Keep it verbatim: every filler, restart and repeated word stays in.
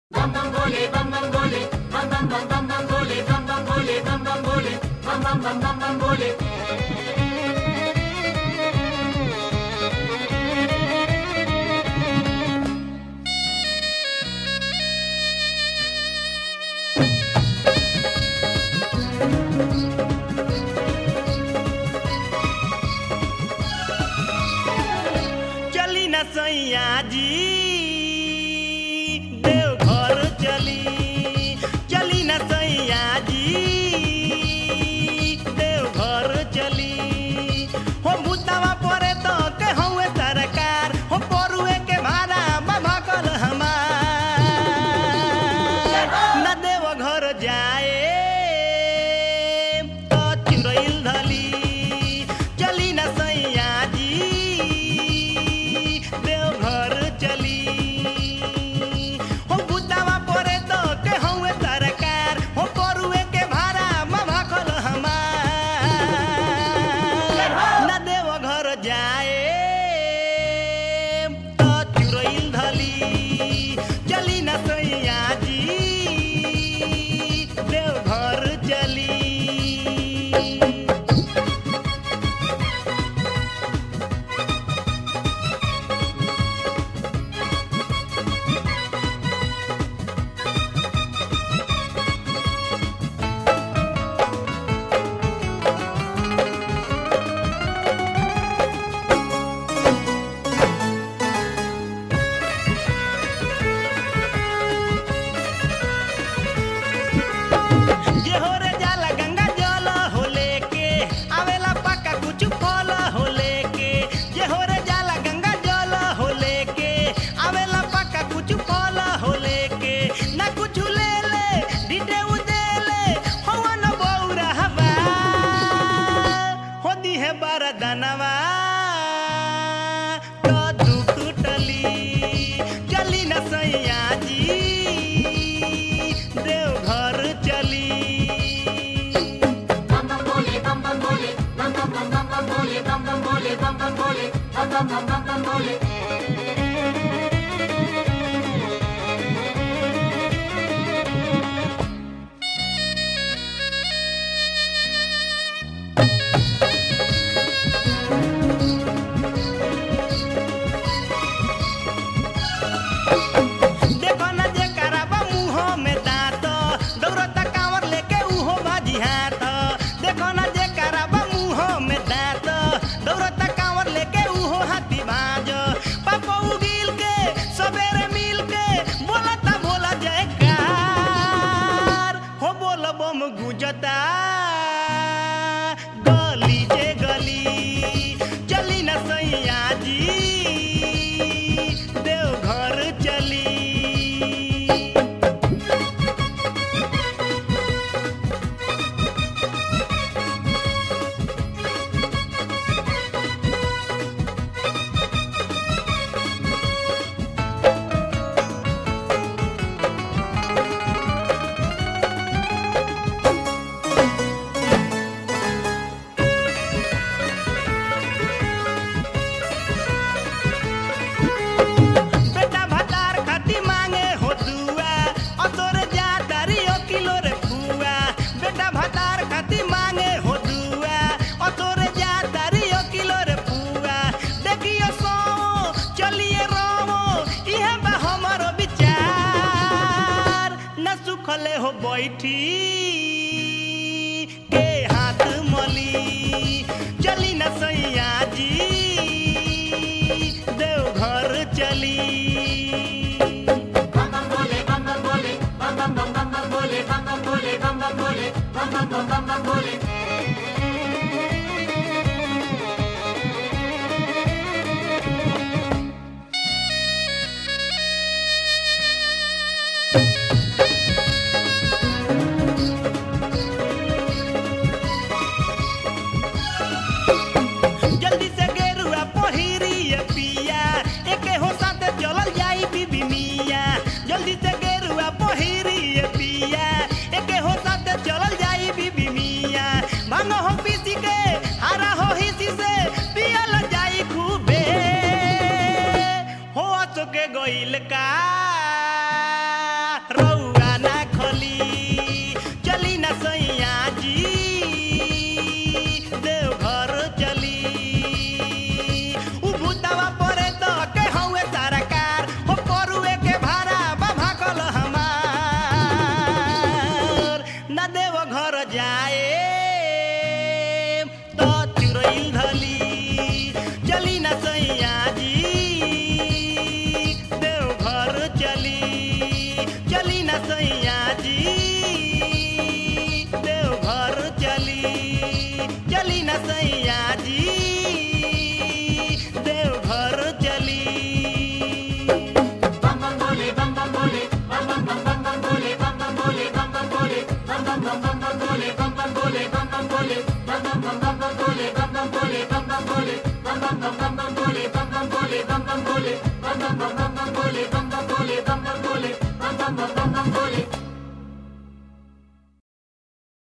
bam bam bole bam bam bole bam bam bam bam bam bole bam bam bole bam bam bole bam bam bam bam bam bole चली न सैया जी देवघर चली चली न सैया जी देवघर चली हो भूतवा परे तो के हउए सरकार हो परुए के भाड़ा बाबा कल हमार न देवघर जाए तो चुरैल धली चली न सैया जी देवघर चली हो बुद्धावा परे तो के हउए सरकार हो परुए के भाड़ा बाबा कल हमार न देवघर जाए तो चुरैल धली चली न सैया जी देवघर चली। जे हो रे जाला गंगा जल हो लेके आवेला पक्का कुछ फल हो लेके जे हो रे जाला गंगा जल हो लेके आवेला पक्का कुछ फल हो लेके ना कुछ ले ले डीटे उदेले होवा न बौरा हवा होदी है बरदनवा तो दुख टली चली न सैया जी देवघर चली। bam bam bole bam bam bole bam bam bam bam bam bole bam bam bole bam bam bole bam bam bam bam bam bole देखो न जे कराबा मुंह में दांत दौड़ता कांवर लेके उहो बाजी हाथ देखो न जे कराबा मुंह में दांत दौड़ता कांवर लेके उहो हाथी भाज पापा उगिल के सबेरे मिल के बोलता भोला जयकार हो बोल बम गुजता गली जे गली चली न सैया जी देवघर चली। बेटा भतार खाती मांगे हो दुआ और तोरे जा दारियो किलो रे फुआ बेटा भतार खाती मांगे हो दुआ और तोरे जा दारियो किलो रे फुआ देखियो सो चलिए रोमो इहे बा हमरो विचार न सुखले हो बैठी के हाथ मली चली न सैया जी देवघर चली। bam bam bole bam bam bole bam bam bam bam bam bole bam bam bole bam bam bole bam bam bam bam bam bole bum bum bum bole bum bum bole bum bum bole bum bum bum bum